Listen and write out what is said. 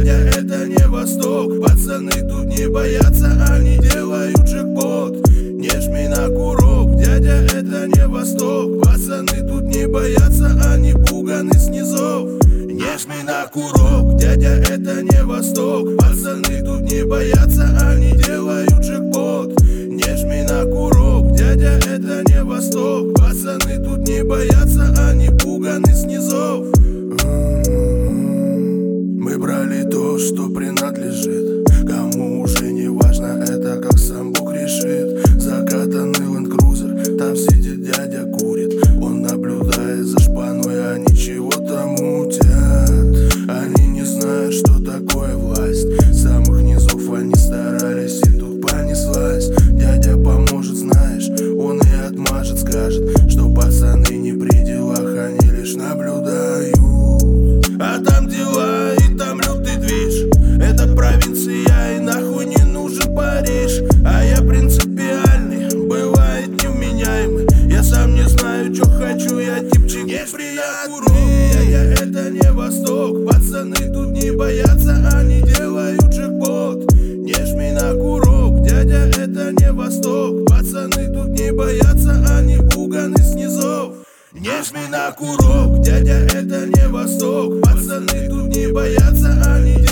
Дядя, это не Восток. Пацаны тут не боятся, они делают джекпот. Не жми на курок, дядя, это не Восток. Пацаны тут не боятся, они пуганы снизов. Не жми на курок, дядя, это не Восток. Пацаны тут не боятся, они делают джекпот. Не жми на курок, дядя, это не Восток. Пацаны тут не боятся, они пуганы снизов. Мы брали то, что принадлежит, кому уже не важно, это как сам Бог решит. Закатанный Land Cruiser, там сидит дядя, курит. Он наблюдает за шпаной, они чего-то мутят. Они не знают, что такое власть. С самых низов они старались, и тут понеслась. Дядя поможет, знаешь, он и отмажет, скажет, что пацаны не при делах, они лишь наблюдают. А там дела, и там лютый движ. Это провинция, и нахуй не нужен Париж. А я принципиальный, бывает невменяемый. Я сам не знаю, чё хочу, я типчик неприятный. Дядя, это не Восток. Пацаны тут не боятся, они делают джекпот. Не жми на курок, дядя, это не Восток. Пацаны тут не боятся, они пуганы снизов. Не жми на курок, дядя, это не Восток. Пацаны тут не боятся, они